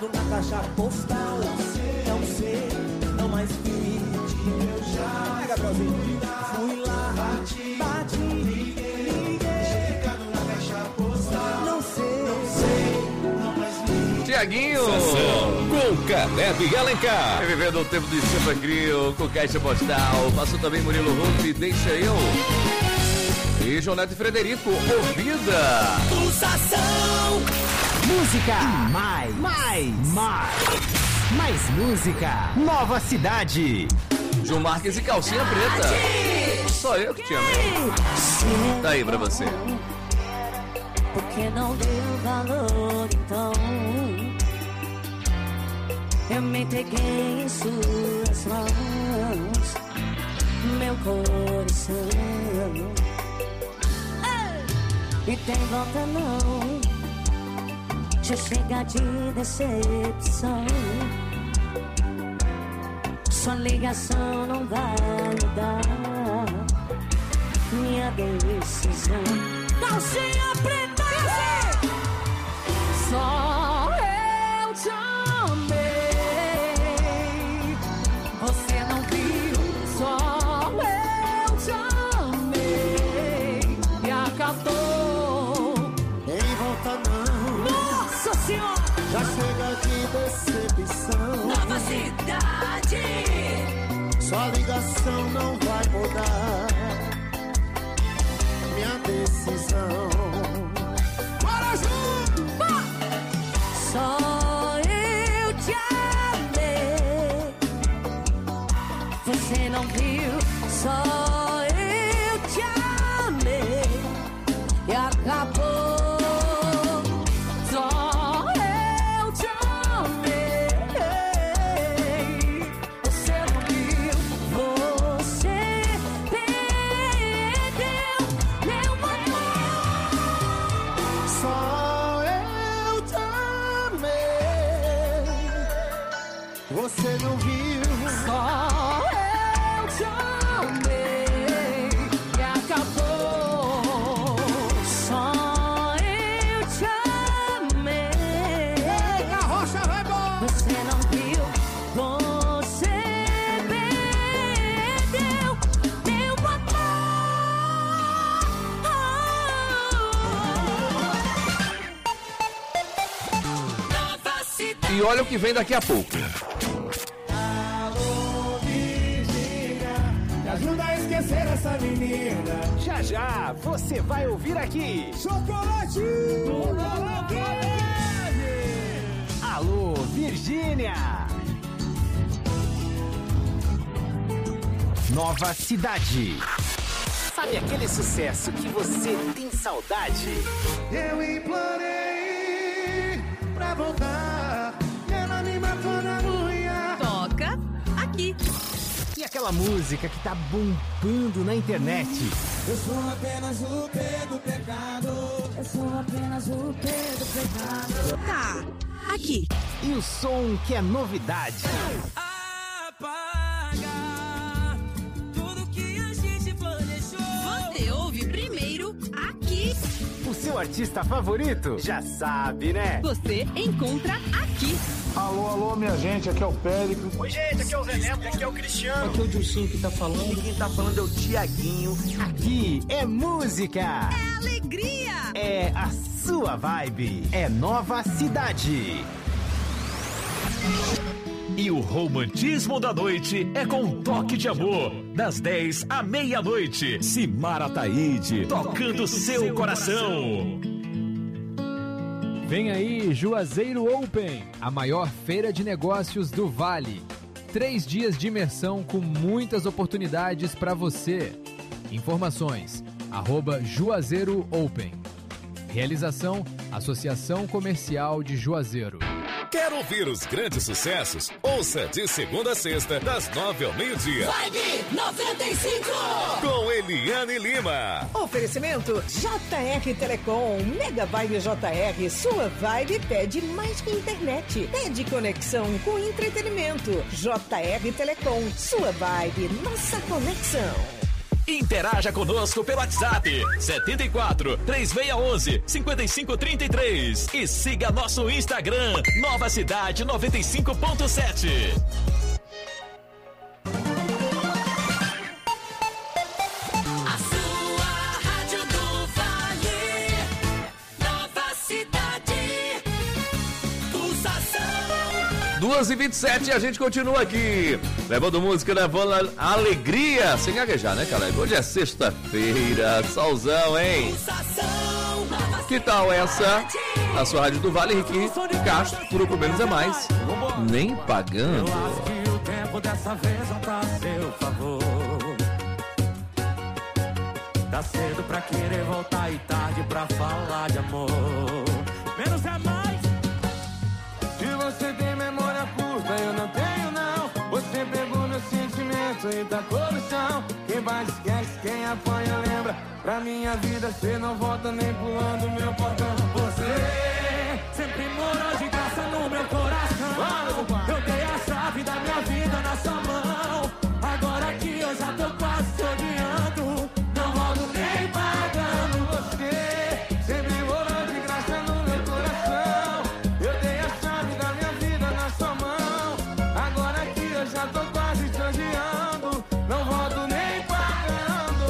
Fincado na caixa postal, não sei, não mais vi. Eu já fui lá, bati, liguei. Fincado na caixa postal, não sei, não mais vi. Tiaguinho! Com Caleb e Alencar. Revivendo o tempo do Samba Crio com Caixa Postal. Passou também Murilo Ruff, Deixa Eu. E João Neto e Frederico, Ouvida. Pulsação. Música. Mais música. Nova Cidade. João Marques e Calcinha Preta. Só eu que te amei. Tá aí pra você. Porque não deu valor, então eu me entreguei em suas mãos, meu coração. E tem volta não, já chega de decepção. Sua ligação não vai mudar minha decisão. Calcinha Preta! Só eu te amei, você não viu. Só eu te amei e acabou. Em volta não. Nossa Senhora! Já chega de decepção. Nova Cidade. Sua ligação não vai mudar minha decisão. Bora junto! Só eu te amei, você não viu. Só eu te amei e acabou. Só eu te amei, você não viu. Você perdeu meu amor. Só eu te amei, você não viu. Só eu te amei e acabou. Só eu te amei. Ei, carroça, vai embora. Você não viu. Você perdeu meu amor. E olha o que vem daqui a pouco. Alô, Virgínia, me ajuda a esquecer essa menina. Já você vai ouvir aqui. Chocolate! Alô, Virgínia. Nova Cidade. Sabe aquele sucesso que você tem saudade? Eu implorei pra voltar, ela me matou na unha. Toca aqui. E aquela música que tá bombando na internet? Eu sou apenas o pé do pecado. Eu sou apenas o pé do pecado. Tá, aqui. E o som que é novidade? Apagar tudo que a gente planejou. Você ouve primeiro aqui. O seu artista favorito? Já sabe, né? Você encontra aqui. Alô, minha gente, aqui é o Péricles. Oi, gente, aqui é o Zé Neto, aqui é o Cristiano. Aqui é o Dilcinho que tá falando. E quem tá falando é o Tiaguinho. Aqui é música. É alegria. É a sua vibe. É Nova Cidade. E o romantismo da noite é com um toque de amor. Das 10 à meia-noite. Simara Taíde, tocando seu coração. Vem aí, Juazeiro Open, a maior feira de negócios do Vale. 3 dias de imersão com muitas oportunidades para você. Informações, @Juazeiro Open. Realização, Associação Comercial de Juazeiro. Quer ouvir os grandes sucessos? Ouça de segunda a sexta, das 9 ao meio-dia. Vibe 95! Com Eliane Lima. Oferecimento JR Telecom. Mega Vibe JR. Sua vibe pede mais que internet. Pede conexão com entretenimento. JR Telecom. Sua vibe, nossa conexão. Interaja conosco pelo WhatsApp 74 3611 5533 e siga nosso Instagram Nova Cidade 95.7. A sua Rádio do Vale, Nova Cidade, pulsação. 2h27 e a gente continua aqui, levando música, levando alegria, sem gaguejar, né, cara? Hoje é sexta-feira, solzão, hein? Que tal essa? A sua Rádio do Vale, Henrique Castro, Grupo Menos é Mais, nem pagando. Eu acho que o tempo dessa vez não tá a seu favor. Tá cedo pra querer voltar e tarde pra falar de amor. Menos é mais. Se você tem memória curta, eu não tenho não. Você pegou meu sentimento e tacou no chão. Quem bate esquece, quem apanha lembra. Pra minha vida cê não volta nem pulando meu portão. Você sempre morou de graça no meu coração. Eu dei a chave da minha vida na sua mão. Agora que eu já tô quase te odiando, não volto nem pagando. Você sempre morou de graça no meu coração. Eu dei a chave da minha vida na sua mão. Agora que eu já tô quase te odiando, não volto nem pagando.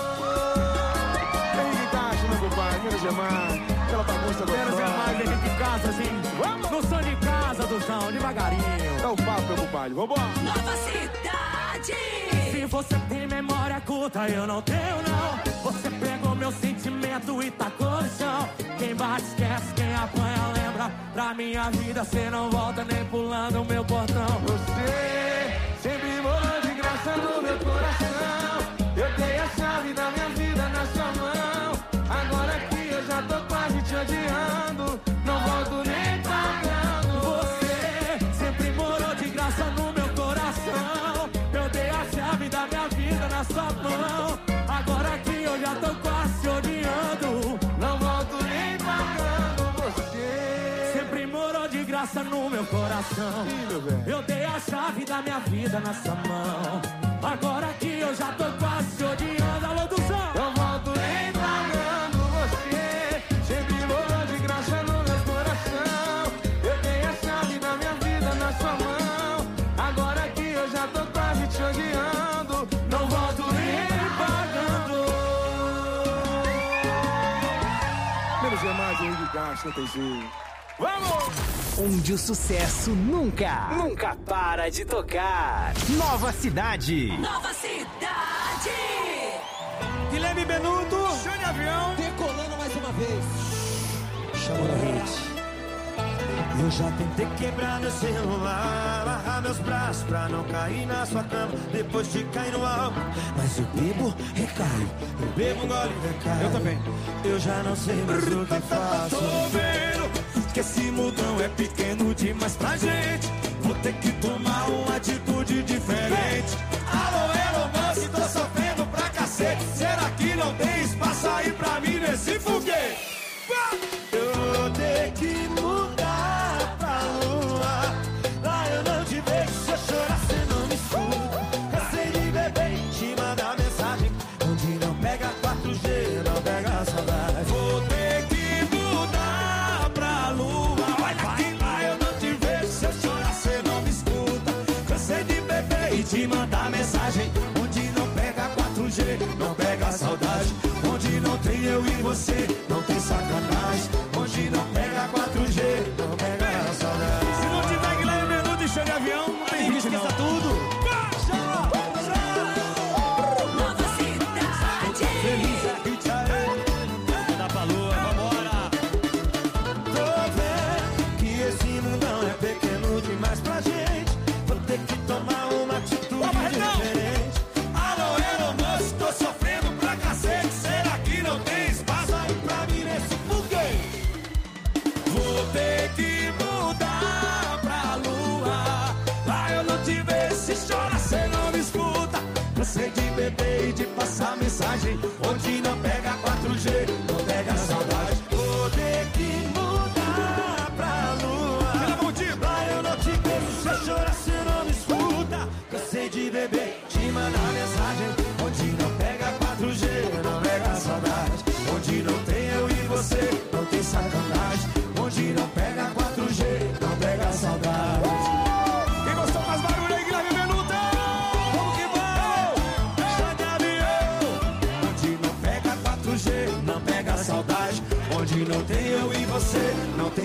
Henrique Castro, meu compadre, menos demais. Aquela bagunça gostosa. Menos demais, Henrique Castro, assim. Vamos no som de casa do chão, devagarinho. É o papo, meu compadre, vambora. Nova Cidade. Se você tem memória curta, eu não tenho não. Você pegou meu sentimento e tacou no chão. Quem bate esquece, quem apanha lembra. Pra minha vida cê não volta nem pulando o meu portão. Você sempre morou de graça no meu coração. Eu dei a chave da minha vida na sua mão. Agora que eu já tô quase te odiando, não volto nem pagando. Você sempre morou de graça no meu coração. Eu dei a chave da minha vida na sua mão. Agora que eu já tô quase te odiando, não volto nem pagando. Você sempre morou de graça no meu coração. Eu dei a chave da minha vida na sua mão. Agora que eu já tô quase te odiando, alô do som, não volto nem pagando. Você sempre morou de graça no meu coração. Eu dei a chave da minha vida na sua mão. Agora que eu já tô quase te odiando, não volto nem pagando. Menos é mais, Henrique Castro, não tem jeito. Vamos! Onde o sucesso nunca para de tocar. Nova Cidade. Nova Cidade. Guilherme Benuto, show de avião, decolando mais uma vez. Chamou na rede. Eu já tentei quebrar meu celular, amarrar meus braços pra não cair na sua cama depois de cair no álcool. Mas eu bebo, recaio, eu bebo, gole, recaio. Eu também. Eu já não sei mais o que faço. Tô vendo que esse mudão é pequeno demais pra gente. Vou ter que tomar uma atitude diferente. Alô, Elon Musk, tô sofrendo pra cacete. Será que não tem espaço aí pra mim nesse foguete? Eu vou ter que mudar pra lua. Lá eu não te vejo, se eu chorar cê não me escuta. Cansei de beber e te mandar mensagem onde não pega 4G, não pega saudade. Vou ter que mudar pra lua. Olha que lá eu não te vejo, se eu chorar cê não me escuta. Cansei de beber e te mandar mensagem onde não pega 4G, não pega saudade. Onde não tem eu e você, não tem sacanagem. Onde não pega 4G, não pega saudade. Se não tiver Guilherme Benuto e show de avião, não tem gente não. Esqueça tudo. Nova Cidade. Feliz aqui, tchau. Dá pra lua, vambora. Tô vendo que esse mundão é pequeno demais pra gente. Vou ter que tomar uma atitude diferente. Alô, Elon Musk, tô sofrendo pra cacete. Será que não tem espaço aí pra mim nesse foguete?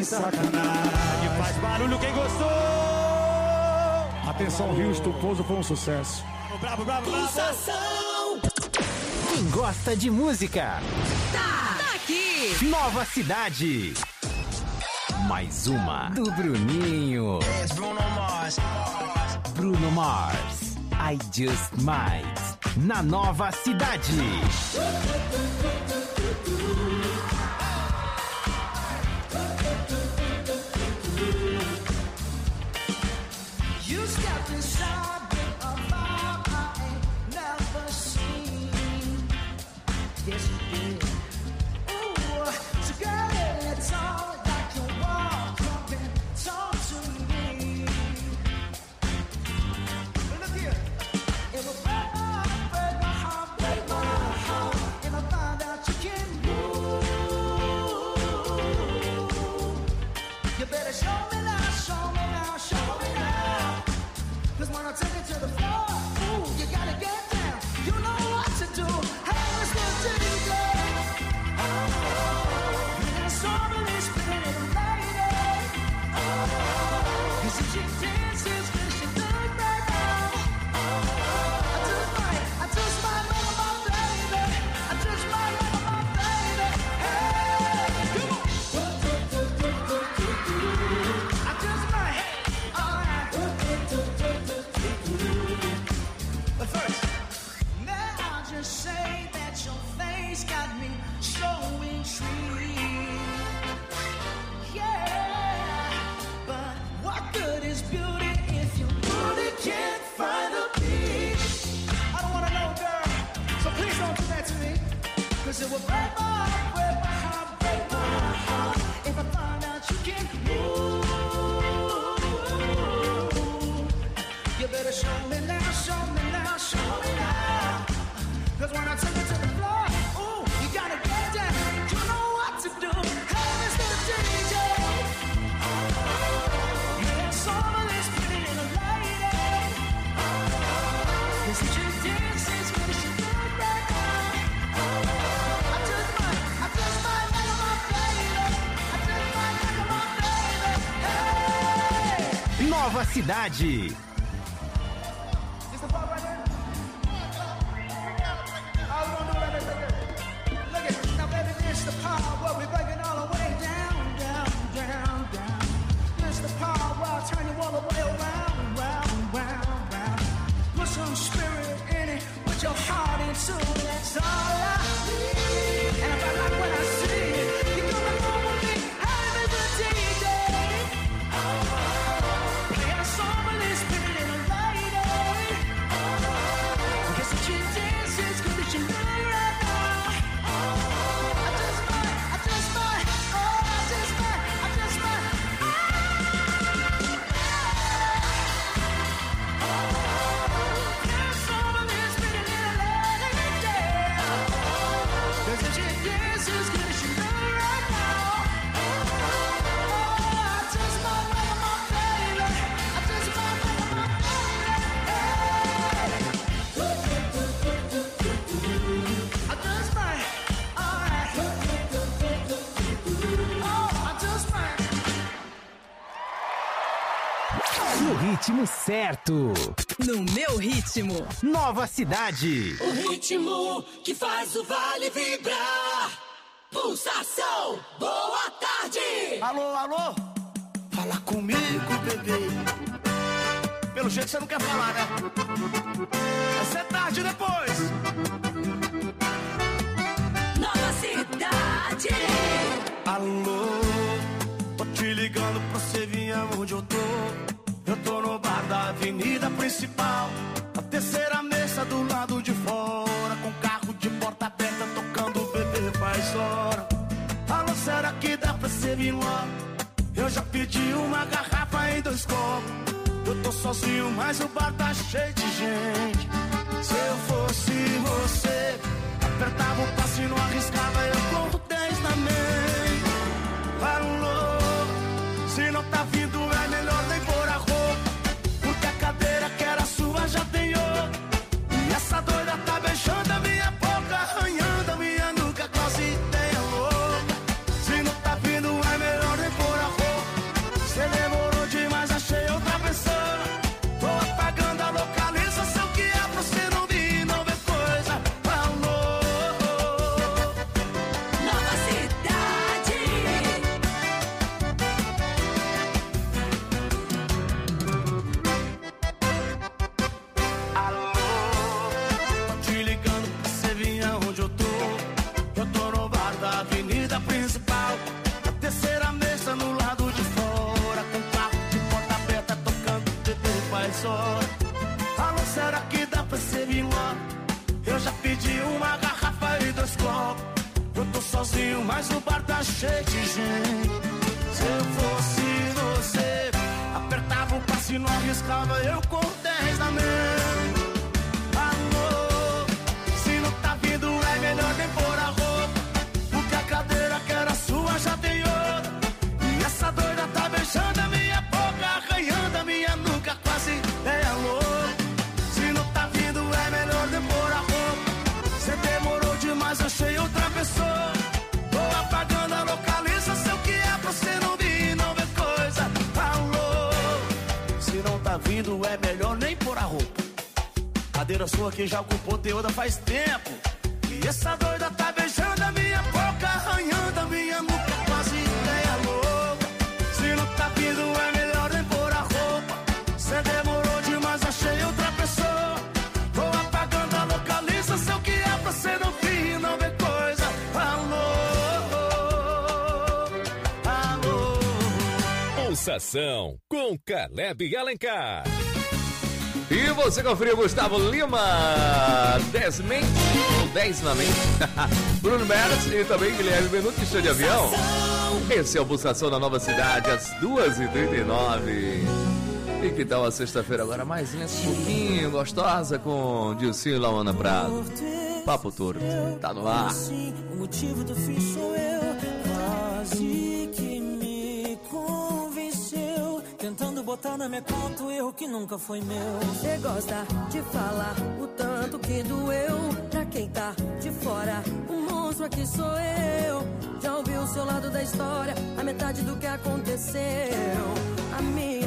sacanagem. Faz barulho quem gostou. Atenção, Rio Estuposo foi um sucesso. Bravo, bravo, bravo. Pulsação. Quem gosta de música, Tá aqui. Nova Cidade. Mais uma do Bruninho. Bruno Mars. I Just Might. Na Nova Cidade. You stepped inside a vibe I ain't never seen. Yes, you did. Ooh, so girl, it's all like you walk up and talk to me. But look here, it will break my heart, break my heart. If I find out you can move, you better show me now, show me now, show me now. 'Cause when I take it to the floor, ooh, you gotta get down. You know what to do. Hey, Mr. DJ. Oh, and somebody's spinning a lady. Oh, 'cause if she dances, can she look right now? I just might love my baby. I just might love my baby. Hey, come on. I just might. All right. But first, may I just say that your face got me so intrigued. Yeah, but what good is beauty if your booty can't find a beat? I don't wanna know, girl, so please don't do that to me. 'Cause it will break my heart, break my heart, break my heart. If I find out you can move, you better show me now, show me now, show me now. 'Cause when I take it to the floor, ooh, you gotta get down. You know what to do. Hey, Mr. DJ. Yeah, somebody's pretty little lady. 'Cause if she dances, when she look right now, I just might make my baby. I just might make my baby. Hey. Nova Cidade. This the part right there? How we gonna do that? Look at now, baby, this the part where we break it all the way down, down, down, down. This the part where I turn you all the way around, round, round, round. Put some spirit in it, put your heart into it. That's all I need. And if I like what I see, you come along with me. Hey, Mr. DJ. Play a song with this pretty little lady. Guess if she dances, could she look right now? I just might, oh, I just might. There's some of this pretty little lady, yeah. 'Cause if she dances, could she look right now? Oh, I just might make my baby. I just might make my baby. I just might. All right. Oh, I just might. No ritmo certo. No meu ritmo. Nova Cidade. O ritmo que faz o vale vibrar. Pulsação, boa tarde. Alô, alô? Fala comigo, bebê. Pelo jeito você não quer falar, né? Vai ser tarde depois. Nova Cidade. Alô, tô te ligando pra você vir aonde eu tô. Eu tô no bar da avenida principal, a terceira mesa do lado de fora, com carro de porta aberta tocando bebê faz hora. Alô, será que dá pra você vir logo? Eu já pedi uma garrafa em 2 copos. Eu tô sozinho, mas o bar tá cheio de gente. Se eu fosse você, apertava o passo e não arriscava, eu conto 10 na mente. Alô, se não tá vindo é melhor nem pôr a roupa, porque a cadeira que era sua já tem outra. E essa doida tá beijando a minha boca, arranhando a minha nuca, quase tem louca. Se não tá vindo é melhor nem pôr a roupa. mais hora. Alô, será que dá pra ser melhor? Eu já pedi uma garrafa e 2 copos. Eu tô sozinho, mas o bar tá cheio de gente. Se eu fosse você, apertava o passe e não arriscava, eu com 10 na mente. Alô, se não tá vindo é melhor nem pôr a roupa, porque a cadeira que era sua já tem outra. E essa doida tá beijando a minha boca, arranhando a minha nuca, quase é louco. Se não tá vindo é melhor nem pôr a roupa. Cê demorou demais, achei outra pessoa. Tô apagando a localização que é pra cê não vir e não ver coisa. Alô, se não tá vindo é melhor nem pôr a roupa. Cadeira sua que já ocupou teoda faz tempo. E essa doida tá beijando a minha boca, arranhando a minha nuca, quase ideia louca. Se não tá vindo é melhor nem pôr a roupa. Cê demorou demais, achei outra pessoa. Tô apagando a localização que é pra cê não vir e não ver coisa. Alô, Pulsação com Caleb Alencar. E você conferiu Gustavo Lima, 10 mente, ou 10 na mente, Bruno Mers e também Guilherme Benuto, show de avião. Esse é o Pulsação da Nova Cidade, às 2h39. E que tal a sexta-feira agora mais lenta um pouquinho, gostosa, com Dilcinho e Laona Prado. Papo Toro, tá no ar. O motivo do fim sou eu, quase que me convenceu, tentando botar na minha conta o erro que nunca foi meu. Você gosta de falar o tanto que doeu. Pra quem tá de fora, o monstro aqui sou eu. Já ouvi o seu lado da história, a metade do que aconteceu. Amigo,